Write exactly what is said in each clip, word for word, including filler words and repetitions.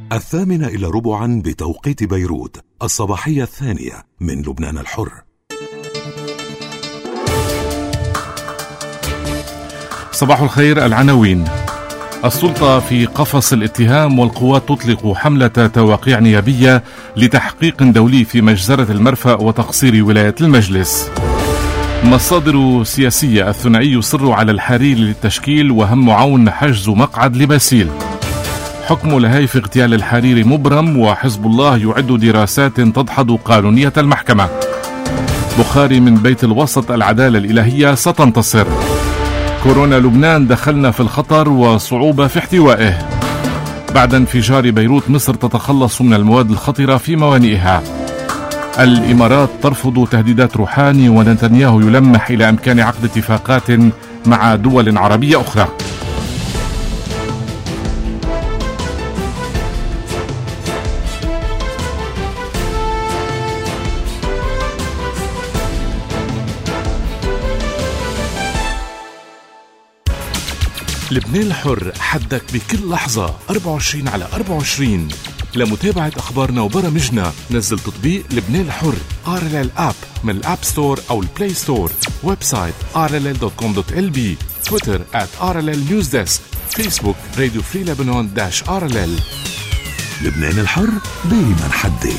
الثامنة إلى ربعا بتوقيت بيروت، الصباحية الثانية من لبنان الحر. صباح الخير. العناوين: السلطة في قفص الاتهام والقوات تطلق حملة تواقيع نيابية لتحقيق دولي في مجزرة المرفأ وتقصير ولاية المجلس. مصادر سياسية: الثنائي يصر على الحريري للتشكيل وهم عون حجز مقعد لباسيل. حكم لهيف اغتيال الحريري مبرم وحزب الله يعد دراسات تدحض قانونية المحكمة. بخاري من بيت الوسط: العدالة الإلهية ستنتصر. كورونا لبنان دخلنا في الخطر وصعوبة في احتوائه. بعد انفجار بيروت مصر تتخلص من المواد الخطرة في موانئها. الإمارات ترفض تهديدات روحاني ونتنياهو يلمح إلى إمكان عقد اتفاقات مع دول عربية أخرى. لبنان الحر، حدك بكل لحظة أربعة وعشرين على أربعة وعشرين. لمتابعة أخبارنا وبرامجنا نزل تطبيق لبنان الحر آر إل إل آب من الآب ستور أو البلاي ستور. ويب سايت آر إل إل دوت كوم دوت إل بي. تويتر آت آر إل إل نيوز ديسك. فيسبوك راديو فري لبنان داش آر إل إل. لبنان الحر دايما حدي.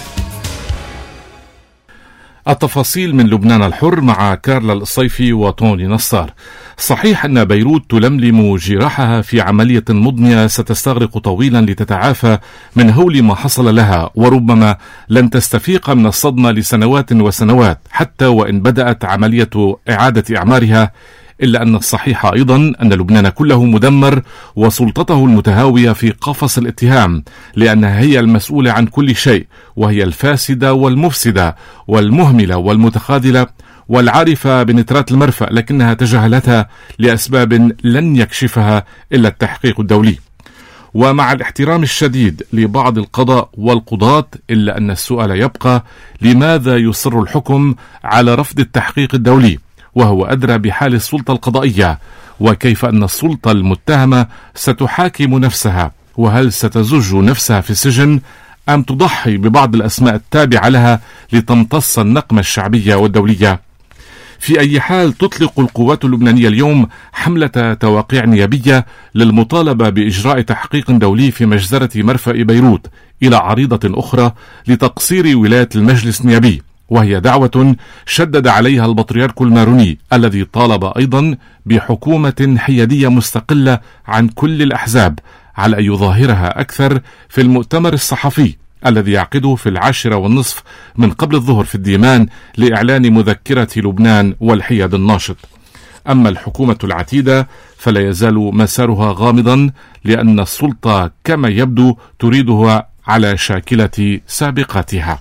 التفاصيل من لبنان الحر مع كارلا الصيفي وطوني نصار. صحيح أن بيروت تلملم جراحها في عملية مضنية ستستغرق طويلا لتتعافى من هول ما حصل لها، وربما لن تستفيق من الصدمة لسنوات وسنوات حتى وإن بدأت عملية إعادة إعمارها. إلا أن الصحيح أيضا أن لبنان كله مدمر وسلطته المتهاوية في قفص الاتهام، لأنها هي المسؤولة عن كل شيء، وهي الفاسدة والمفسدة والمهملة والمتخاذلة والعارفة بنترات المرفأ، لكنها تجاهلتها لأسباب لن يكشفها إلا التحقيق الدولي. ومع الاحترام الشديد لبعض القضاء والقضاة، إلا أن السؤال يبقى: لماذا يصر الحكم على رفض التحقيق الدولي وهو أدرى بحال السلطة القضائية؟ وكيف أن السلطة المتهمة ستحاكم نفسها؟ وهل ستزج نفسها في السجن أم تضحي ببعض الأسماء التابعة لها لتمتص النقمة الشعبية والدولية؟ في أي حال، تطلق القوات اللبنانية اليوم حملة تواقيع نيابية للمطالبة بإجراء تحقيق دولي في مجزرة مرفأ بيروت إلى عريضة أخرى لتقصير ولاية المجلس النيابي، وهي دعوة شدد عليها البطريرك الماروني الذي طالب أيضا بحكومة حيادية مستقلة عن كل الأحزاب، على أن يظاهرها أكثر في المؤتمر الصحفي الذي يعقده في العاشرة والنصف من قبل الظهر في الديمان لإعلان مذكرة لبنان والحياد الناشط. أما الحكومة العتيدة فلا يزال مسارها غامضا، لأن السلطة كما يبدو تريدها على شاكلة سابقاتها.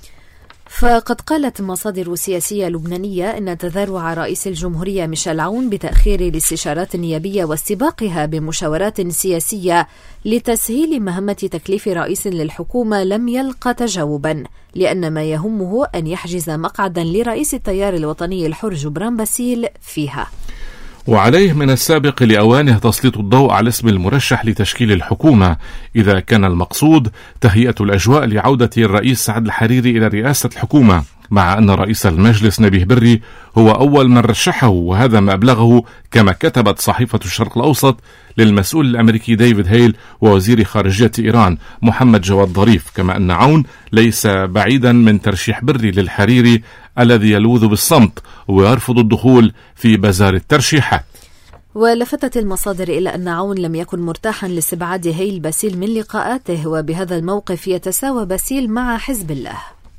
فقد قالت مصادر سياسية لبنانية أن تذرع رئيس الجمهورية ميشيل عون بتأخير الاستشارات النيابية واستباقها بمشاورات سياسية لتسهيل مهمة تكليف رئيس للحكومة لم يلقى تجاوبا، لأن ما يهمه أن يحجز مقعدا لرئيس التيار الوطني الحر جبران باسيل فيها. وعليه من السابق لأوانه تسليط الضوء على اسم المرشح لتشكيل الحكومة، إذا كان المقصود تهيئة الأجواء لعودة الرئيس سعد الحريري إلى رئاسة الحكومة، مع أن رئيس المجلس نبيه بري هو أول من رشحه، وهذا ما أبلغه كما كتبت صحيفة الشرق الأوسط للمسؤول الأمريكي ديفيد هيل ووزير خارجية إيران محمد جواد ظريف، كما أن عون ليس بعيدا من ترشيح بري للحريري الذي يلوذ بالصمت ويرفض الدخول في بازار الترشيحات. ولفتت المصادر إلى أن عون لم يكن مرتاحا لاستبعاد هيل باسيل من لقاءاته، وبهذا الموقف يتساوى باسيل مع حزب الله.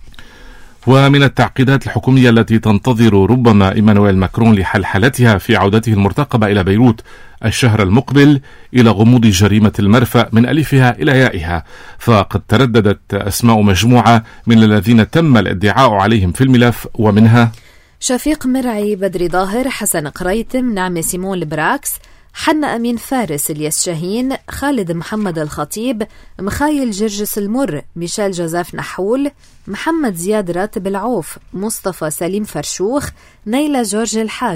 ومن التعقيدات الحكومية التي تنتظر ربما إيمانويل ماكرون لحلحلتها في عودته المرتقبة إلى بيروت الشهر المقبل إلى غموض جريمة المرفأ من ألفها إلى يائها، فقد ترددت أسماء مجموعة من الذين تم الادعاء عليهم في الملف، ومنها شفيق مرعي، بدري ظاهر، حسن قريتم، نعمة سيمون البراكس، حنا أمين فارس، الياس شاهين، خالد محمد الخطيب، مخايل جرجس المر، ميشيل جوزيف نحول، محمد زياد راتب العوف، مصطفى سليم فرشوخ، نيلة جورج الحاج،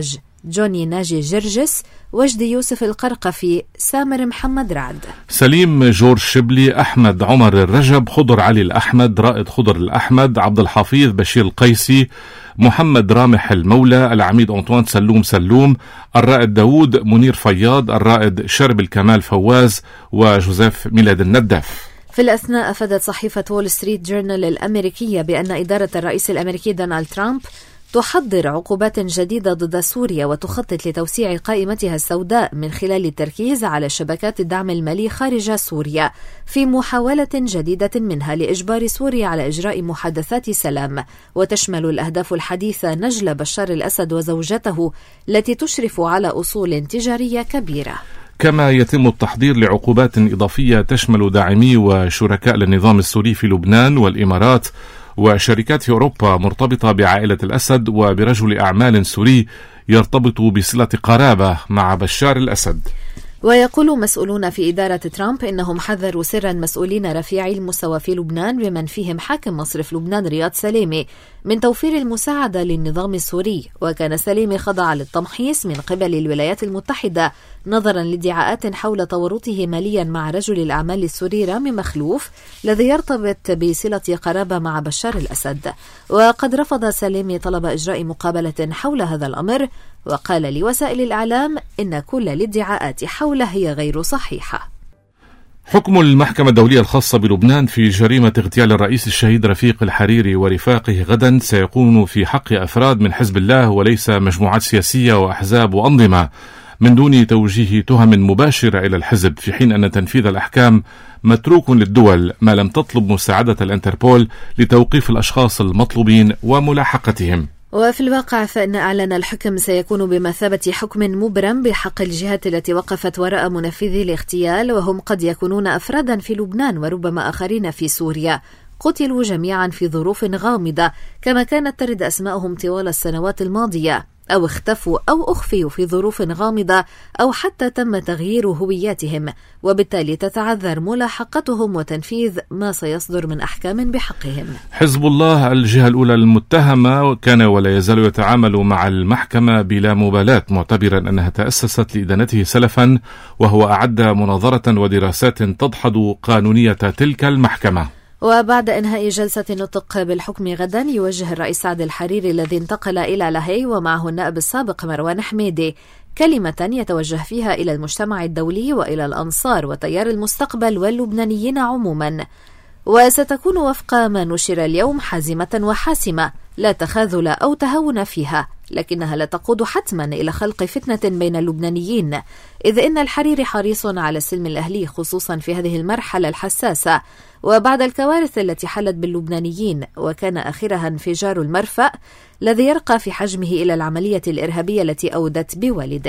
جوني ناجي جرجس، وجدي يوسف القرقفي، سامر محمد رعد، سليم جورج شبلي، أحمد عمر الرجب، خضر علي الأحمد، رائد خضر الأحمد، عبد الحفيظ بشير القيسي، محمد رامح المولى، العميد أنطوان سلوم سلوم، الرائد داود منير فياض، الرائد شرب الكمال فواز، وجوزيف ميلاد الندف. في الأثناء أفادت صحيفة وول ستريت جورنال الأمريكية بأن إدارة الرئيس الأمريكي دونالد ترامب تحضر عقوبات جديدة ضد سوريا وتخطط لتوسيع قائمتها السوداء من خلال التركيز على شبكات الدعم المالي خارج سوريا، في محاولة جديدة منها لإجبار سوريا على إجراء محادثات سلام. وتشمل الأهداف الحديثة نجل بشار الأسد وزوجته التي تشرف على أصول تجارية كبيرة. كما يتم التحضير لعقوبات إضافية تشمل داعمي وشركاء للنظام السوري في لبنان والإمارات وشركات في أوروبا مرتبطة بعائلة الأسد وبرجل أعمال سوري يرتبط بصلة قرابة مع بشار الأسد. ويقول مسؤولون في إدارة ترامب إنهم حذروا سرا مسؤولين رفيعي المستوى في لبنان بمن فيهم حاكم مصرف لبنان رياض سليمي من توفير المساعدة للنظام السوري. وكان سليمي خضع للتمحيص من قبل الولايات المتحدة نظرا لادعاءات حول تورطه ماليا مع رجل الأعمال السوري رامي مخلوف الذي يرتبط بصلة قرابة مع بشار الأسد. وقد رفض سليمي طلب إجراء مقابلة حول هذا الأمر، وقال لوسائل الإعلام إن كل الادعاءات حوله هي غير صحيحة. حكم المحكمة الدولية الخاصة بلبنان في جريمة اغتيال الرئيس الشهيد رفيق الحريري ورفاقه غدا سيكون في حق أفراد من حزب الله وليس مجموعات سياسية وأحزاب وأنظمة، من دون توجيه تهم مباشرة إلى الحزب، في حين أن تنفيذ الأحكام متروك للدول ما لم تطلب مساعدة الانتربول لتوقيف الأشخاص المطلوبين وملاحقتهم. وفي الواقع فإن إعلان الحكم سيكون بمثابة حكم مبرم بحق الجهات التي وقفت وراء منفذي الاغتيال، وهم قد يكونون أفرادا في لبنان وربما آخرين في سوريا قتلوا جميعا في ظروف غامضة كما كانت ترد أسماءهم طوال السنوات الماضية، أو اختفوا أو أخفيوا في ظروف غامضة، أو حتى تم تغيير هوياتهم، وبالتالي تتعذر ملاحقتهم وتنفيذ ما سيصدر من أحكام بحقهم. حزب الله الجهة الأولى المتهمة كان ولا يزال يتعامل مع المحكمة بلا مبالاة، معتبرا أنها تأسست لإدانته سلفا، وهو أعد مناظرة ودراسات تدحض قانونية تلك المحكمة. وبعد إنهاء جلسة النطق بالحكم غدا، يوجه الرئيس سعد الحريري الذي انتقل إلى لاهاي ومعه النائب السابق مروان حميدي كلمة يتوجه فيها إلى المجتمع الدولي وإلى الأنصار وتيار المستقبل واللبنانيين عموما، وستكون وفق ما نشر اليوم حازمة وحاسمة لا تخاذل أو تهاون فيها، لكنها لا تقود حتما إلى خلق فتنة بين اللبنانيين، إذ إن الحريري حريص على السلم الأهلي خصوصا في هذه المرحلة الحساسة وبعد الكوارث التي حلت باللبنانيين، وكان آخرها انفجار المرفأ الذي يرقى في حجمه إلى العملية الإرهابية التي أودت بوالده.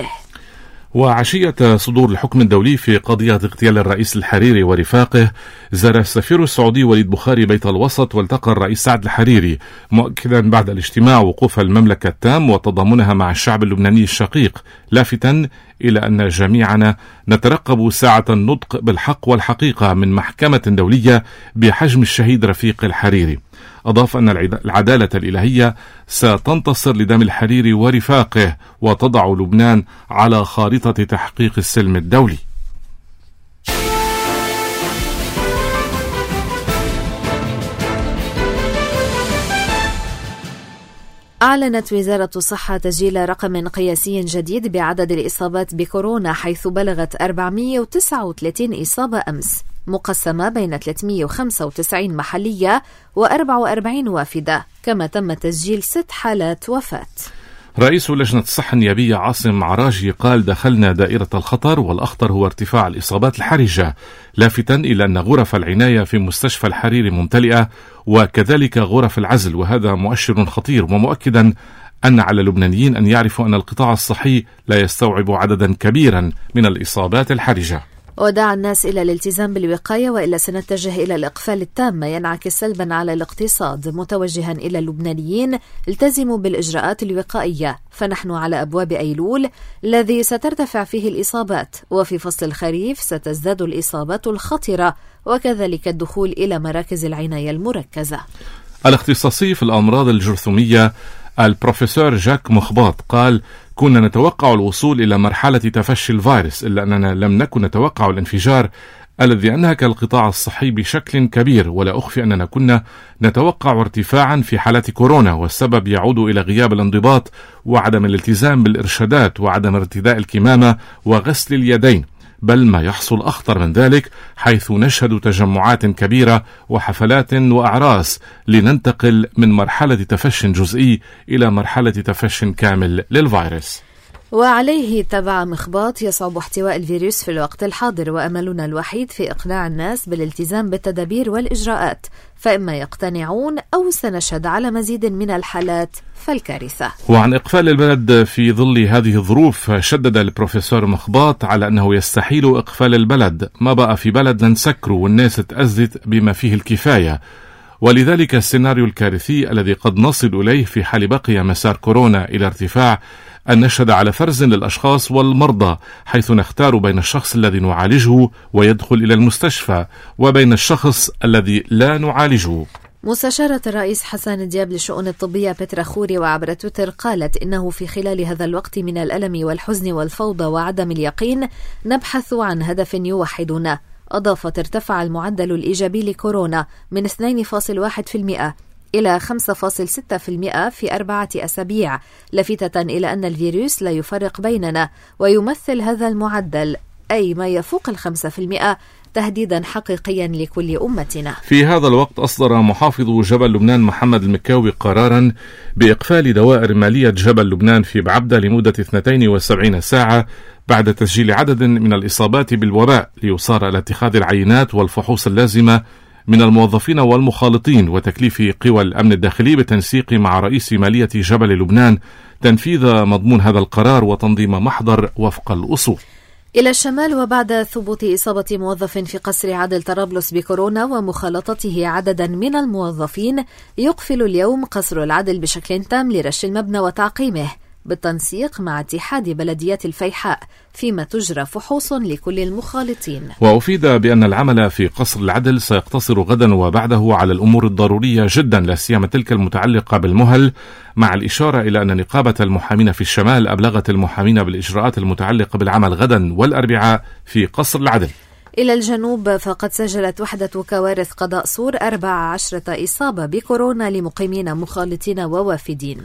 وعشية صدور الحكم الدولي في قضية اغتيال الرئيس الحريري ورفاقه، زار السفير السعودي وليد بخاري بيت الوسط والتقى الرئيس سعد الحريري، مؤكدا بعد الاجتماع وقوف المملكة التام وتضامنها مع الشعب اللبناني الشقيق، لافتا إلى أن جميعنا نترقب ساعة النطق بالحق والحقيقة من محكمة دولية بحجم الشهيد رفيق الحريري. أضاف أن العدالة الإلهية ستنتصر لدم الحريري ورفاقه وتضع لبنان على خارطة تحقيق السلم الدولي. أعلنت وزارة الصحة تسجيل رقم قياسي جديد بعدد الإصابات بكورونا، حيث بلغت أربعمئة وتسعة وثلاثين إصابة أمس، مقسمة بين ثلاثمئة وخمسة وتسعين محلية وأربعة وأربعين وافدة، كما تم تسجيل ست حالات وفاة. رئيس لجنة الصحة النيابية عاصم عراجي قال: دخلنا دائرة الخطر، والأخطر هو ارتفاع الإصابات الحرجة، لافتا إلى أن غرف العناية في مستشفى الحريري ممتلئة وكذلك غرف العزل، وهذا مؤشر خطير، ومؤكدا أن على اللبنانيين أن يعرفوا أن القطاع الصحي لا يستوعب عددا كبيرا من الإصابات الحرجة. ودعا الناس إلى الالتزام بالوقاية وإلا سنتجه إلى الإقفال التام ما ينعكس سلبا على الاقتصاد، متوجها إلى اللبنانيين: التزموا بالإجراءات الوقائية، فنحن على أبواب أيلول الذي سترتفع فيه الإصابات، وفي فصل الخريف ستزداد الإصابات الخطرة، وكذلك الدخول إلى مراكز العناية المركزة. الاختصاصي في الأمراض الجرثومية البروفيسور جاك مخباط قال: كنا نتوقع الوصول إلى مرحلة تفشي الفيروس، إلا أننا لم نكن نتوقع الانفجار الذي أنهك القطاع الصحي بشكل كبير. ولا أخفي أننا كنا نتوقع ارتفاعا في حالات كورونا، والسبب يعود إلى غياب الانضباط وعدم الالتزام بالإرشادات وعدم ارتداء الكمامة وغسل اليدين، بل ما يحصل أخطر من ذلك، حيث نشهد تجمعات كبيرة وحفلات وأعراس، لننتقل من مرحلة تفشي جزئي إلى مرحلة تفشي كامل للفيروس. وعليه تبع مخباط يصعب احتواء الفيروس في الوقت الحاضر، وأملنا الوحيد في إقناع الناس بالالتزام بالتدابير والإجراءات، فإما يقتنعون أو سنشهد على مزيد من الحالات فالكارثة. وعن إقفال البلد في ظل هذه الظروف، شدد البروفيسور مخباط على أنه يستحيل إقفال البلد، ما بقى في بلد لنسكره والناس تأذت بما فيه الكفاية، ولذلك السيناريو الكارثي الذي قد نصل إليه في حال بقي مسار كورونا إلى ارتفاع أن نشهد على فرز للأشخاص والمرضى، حيث نختار بين الشخص الذي نعالجه ويدخل إلى المستشفى وبين الشخص الذي لا نعالجه. مستشارة الرئيس حسن دياب للشؤون الطبية بترا خوري وعبر تويتر قالت إنه في خلال هذا الوقت من الألم والحزن والفوضى وعدم اليقين نبحث عن هدف يوحدنا. أضافت ارتفع المعدل الإيجابي لكورونا من اثنين فاصلة واحد بالمئة إلى خمسة فاصلة ستة بالمئة في أربعة أسابيع، لافتة إلى أن الفيروس لا يفرق بيننا، ويمثل هذا المعدل أي ما يفوق الخمسة بالمئة تهديدا حقيقيا لكل أمتنا. في هذا الوقت أصدر محافظ جبل لبنان محمد المكاوي قرارا بإقفال دوائر مالية جبل لبنان في بعبدة لمدة اثنتين وسبعين ساعة بعد تسجيل عدد من الإصابات بالوباء، ليصار إلى اتخاذ العينات والفحوص اللازمة من الموظفين والمخالطين، وتكليف قوى الأمن الداخلي بالتنسيق مع رئيس مالية جبل لبنان تنفيذ مضمون هذا القرار وتنظيم محضر وفق الأصول. إلى الشمال، وبعد ثبوت إصابة موظف في قصر عدل طرابلس بكورونا ومخالطته عددا من الموظفين، يقفل اليوم قصر العدل بشكل تام لرش المبنى وتعقيمه بالتنسيق مع اتحاد بلديات الفيحاء، فيما تجرى فحوص لكل المخالطين. وأفيد بأن العمل في قصر العدل سيقتصر غدا وبعده على الأمور الضرورية جدا، لا سيما تلك المتعلقة بالمهل، مع الإشارة إلى أن نقابة المحامين في الشمال أبلغت المحامين بالإجراءات المتعلقة بالعمل غدا والأربعاء في قصر العدل. إلى الجنوب، فقد سجلت وحدة كوارث قضاء سور أربع عشرة إصابة بكورونا لمقيمين مخالطين ووافدين.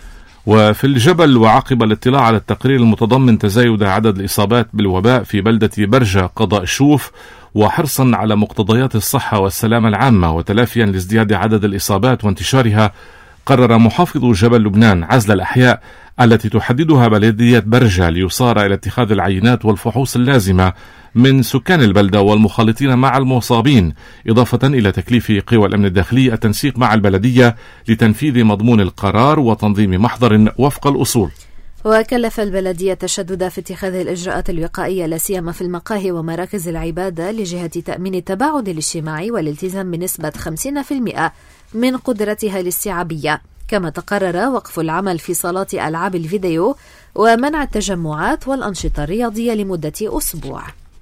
وفي الجبل، وعقب الاطلاع على التقرير المتضمن تزايد عدد الإصابات بالوباء في بلدة برجة قضاء شوف، وحرصا على مقتضيات الصحة والسلامة العامة وتلافيا لازدياد عدد الإصابات وانتشارها، قرر محافظ جبل لبنان عزل الأحياء التي تحددها بلدية برجة ليصار إلى اتخاذ العينات والفحوص اللازمة من سكان البلدة والمخالطين مع المصابين، إضافة إلى تكليف قوى الأمن الداخلي التنسيق مع البلدية لتنفيذ مضمون القرار وتنظيم محضر وفق الأصول. وكلف البلدية التشدد في اتخاذ الإجراءات الوقائية لا سيما في المقاهي ومراكز العبادة لجهة تأمين التباعد الاجتماعي والالتزام بنسبة خمسين بالمئة من قدرتها الاستيعابية، كما تقرر وقف العمل في صالات ألعاب الفيديو ومنع التجمعات والأنشطة الرياضية لمدة أسبوع.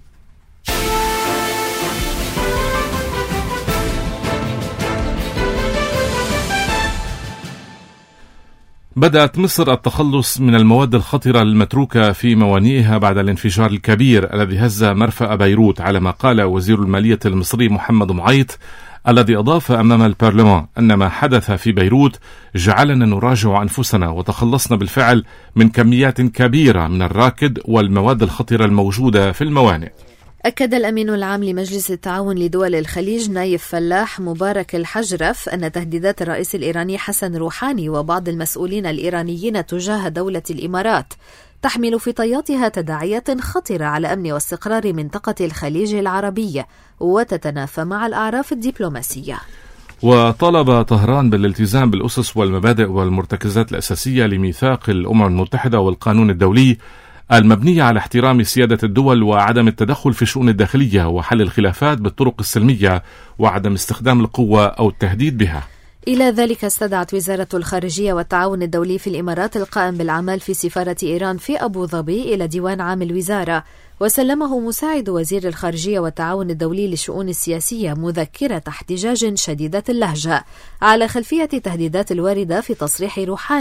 بدأت مصر التخلص من المواد الخطرة المتروكة في موانئها بعد الانفجار الكبير الذي هز مرفأ بيروت، على ما قال وزير المالية المصري محمد معيط، الذي أضاف أمام البرلمان أن ما حدث في بيروت جعلنا نراجع أنفسنا، وتخلصنا بالفعل من كميات كبيرة من الراكد والمواد الخطرة الموجودة في الموانئ. أكد الأمين العام لمجلس التعاون لدول الخليج نايف فلاح مبارك الحجرف أن تهديدات الرئيس الإيراني حسن روحاني وبعض المسؤولين الإيرانيين تجاه دولة الإمارات تحمل في طياتها تداعيات خطرة على أمن واستقرار منطقة الخليج العربي وتتنافى مع الأعراف الدبلوماسية. وطلب طهران بالالتزام بالأسس والمبادئ والمرتكزات الأساسية لميثاق الأمم المتحدة والقانون الدولي المبنية على احترام سيادة الدول وعدم التدخل في الشؤون الداخلية وحل الخلافات بالطرق السلمية وعدم استخدام القوة أو التهديد بها. إلى ذلك استدعت وزارة الخارجية والتعاون الدولي في الإمارات القائم بالأعمال في سفارة إيران في أبو ظبي إلى ديوان عام الوزارة، وسلمه مساعد وزير الخارجية والتعاون الدولي للشؤون السياسية مذكرة احتجاج شديدة اللهجة على خلفية تهديدات الواردة في تصريح روحاني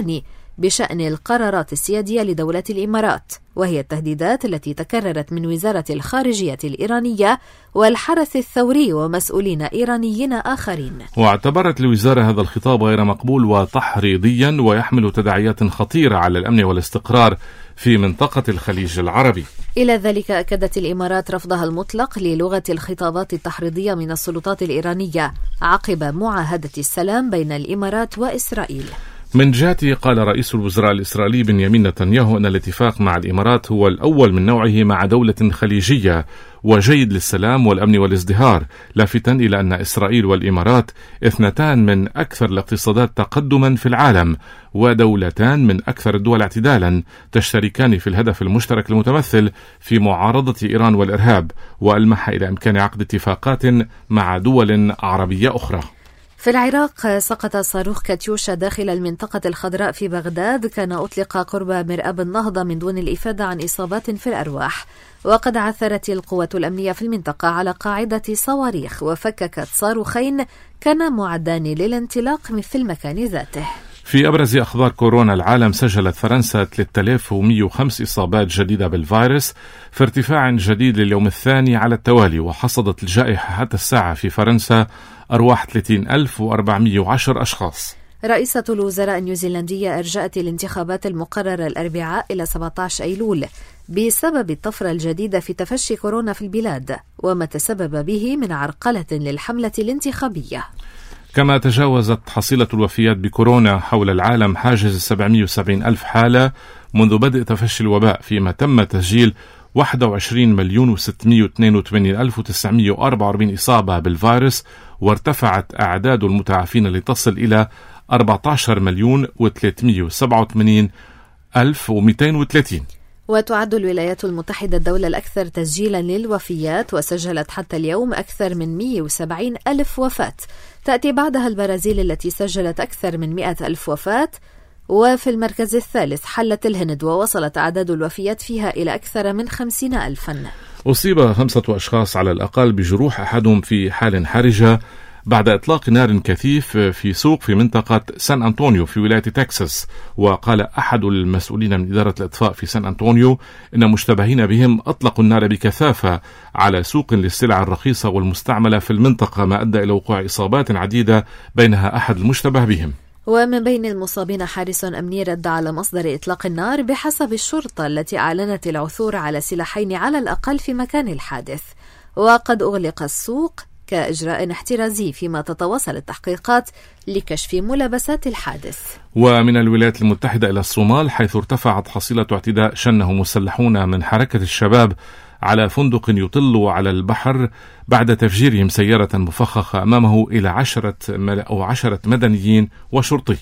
بشأن القرارات السيادية لدولة الإمارات، وهي التهديدات التي تكررت من وزارة الخارجية الإيرانية والحرس الثوري ومسؤولين إيرانيين آخرين. واعتبرت الوزارة هذا الخطاب غير مقبول وتحريضيا ويحمل تداعيات خطيرة على الأمن والاستقرار في منطقة الخليج العربي. إلى ذلك أكدت الإمارات رفضها المطلق للغة الخطابات التحريضية من السلطات الإيرانية عقب معاهدة السلام بين الإمارات وإسرائيل. من جهته قال رئيس الوزراء الإسرائيلي بنيامين نتنياهو أن الاتفاق مع الإمارات هو الأول من نوعه مع دولة خليجية وجيد للسلام والأمن والازدهار، لافتا إلى أن إسرائيل والإمارات اثنتان من أكثر الاقتصادات تقدما في العالم ودولتان من أكثر الدول اعتدالا، تشتركان في الهدف المشترك المتمثل في معارضة إيران والإرهاب، وألمح إلى إمكان عقد اتفاقات مع دول عربية أخرى. في العراق سقط صاروخ كاتيوشا داخل المنطقة الخضراء في بغداد كان أطلق قرب مرآب النهضة من دون الإفادة عن إصابات في الأرواح. وقد عثرت القوات الأمنية في المنطقة على قاعدة صواريخ وفككت صاروخين كان معدان للانطلاق في المكان ذاته. في أبرز أخبار كورونا العالم، سجلت فرنسا ثلاثة آلاف ومئة وخمسة إصابات جديدة بالفيروس في ارتفاع جديد لليوم الثاني على التوالي، وحصدت الجائحة حتى الساعة في فرنسا أرواح ثلاثين ألف وأربعمئة وعشرة أشخاص. رئيسة الوزراء النيوزيلندية أرجأت الانتخابات المقررة الأربعاء إلى سبعة عشر أيلول بسبب الطفرة الجديدة في تفشي كورونا في البلاد وما تسبب به من عرقلة للحملة الانتخابية. كما تجاوزت حصيلة الوفيات بكورونا حول العالم حاجز سبعمئة وسبعين ألف حالة منذ بدء تفشي الوباء، فيما تم تسجيل واحد وعشرين مليون وستمئة واثنين وثمانين ألف وتسعمئة وأربعة وأربعين إصابة بالفيروس، وارتفعت أعداد المتعافين لتصل إلى أربعة عشر مليون وثلاثمئة وسبعة وثمانين ألف ومئتين وثلاثين. وتعد الولايات المتحدة الدولة الأكثر تسجيلا للوفيات، وسجلت حتى اليوم أكثر من مئة وسبعين ألف وفاة. تأتي بعدها البرازيل التي سجلت أكثر من مئة ألف وفاة، وفي المركز الثالث حلت الهند ووصلت أعداد الوفيات فيها إلى أكثر من خمسين ألفا. أصيب خمسة أشخاص على الأقل بجروح، أحدهم في حال حرجة بعد إطلاق نار كثيف في سوق في منطقة سان أنطونيو في ولاية تكساس. وقال أحد المسؤولين من إدارة الإطفاء في سان أنطونيو إن مشتبهين بهم أطلقوا النار بكثافة على سوق للسلع الرخيصة والمستعملة في المنطقة، ما أدى إلى وقوع إصابات عديدة بينها أحد المشتبه بهم. ومن بين المصابين حارس أمني رد على مصدر إطلاق النار بحسب الشرطة التي أعلنت العثور على سلاحين على الأقل في مكان الحادث. وقد أغلق السوق كإجراء احترازي فيما تتواصل التحقيقات لكشف ملابسات الحادث. ومن الولايات المتحدة إلى الصومال، حيث ارتفعت حصيلة اعتداء شنه مسلحون من حركة الشباب على فندق يطل على البحر بعد تفجيرهم سيارة مفخخة أمامه إلى عشرة أو عشرة مدنيين وشرطي.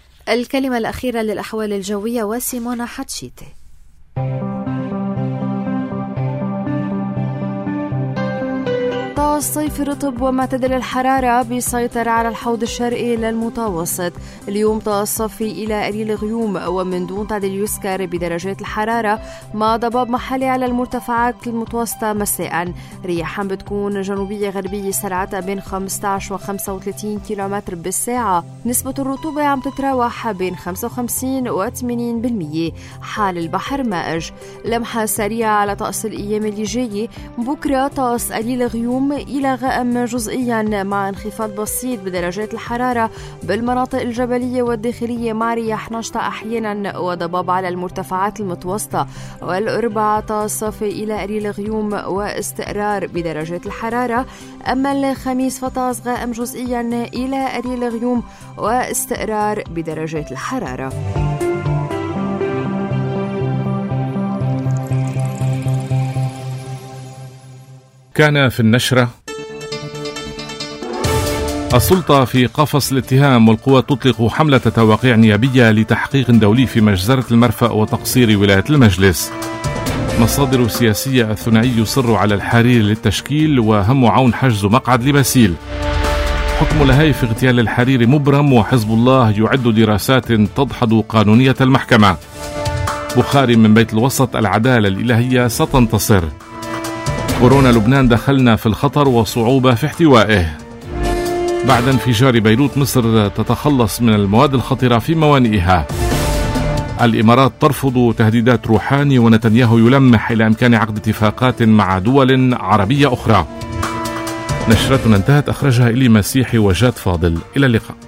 الكلمة الأخيرة للأحوال الجوية وسيمونا حتشيتي. الصيف رطب ومعتدل الحرارة بيسيطر على الحوض الشرقي للمتوسط. اليوم طقس صيفي إلى قليل غيوم ومن دون تعديل يذكر بدرجات الحرارة، مع ضباب محلي على المرتفعات المتوسطة مساء. رياح بتكون جنوبية غربية سرعتها بين خمسة عشر و خمسة وثلاثين كيلومتر بالساعة. نسبة الرطوبة عم تتراوح بين خمسة وخمسين و ثمانين بالمئة. حال البحر مائج. لمحة سريعة على طقس الأيام اللي جاية. بكرة طقس قليل غيوم إلى غائم جزئيا مع انخفاض بسيط بدرجات الحرارة بالمناطق الجبلية والداخلية، مع رياح نشطة أحيانا وضباب على المرتفعات المتوسطة. والأربعاء طقس صافي إلى قليل غيوم واستقرار بدرجات الحرارة. أما الخميس فطقس غائم جزئيا إلى قليل غيوم واستقرار بدرجات الحرارة. كان في النشرة: السلطة في قفص الاتهام والقوى تطلق حملة توقيع نيابية لتحقيق دولي في مجزرة المرفأ وتقصير ولاية المجلس. مصادر سياسية الثنائي يصر على الحريري للتشكيل وهم عون حجز مقعد لباسيل. حكم لهي في اغتيال الحريري مبرم، وحزب الله يعد دراسات تدحض قانونية المحكمة. بخاري من بيت الوسط: العدالة الإلهية ستنتصر. كورونا لبنان دخلنا في الخطر وصعوبة في احتوائه. بعد انفجار بيروت، مصر تتخلص من المواد الخطرة في موانئها. الإمارات ترفض تهديدات روحاني، ونتنياهو يلمح إلى إمكان عقد اتفاقات مع دول عربية أخرى. نشرتنا انتهت، أخرجها إلي مسيحي وجاد فاضل. إلى اللقاء.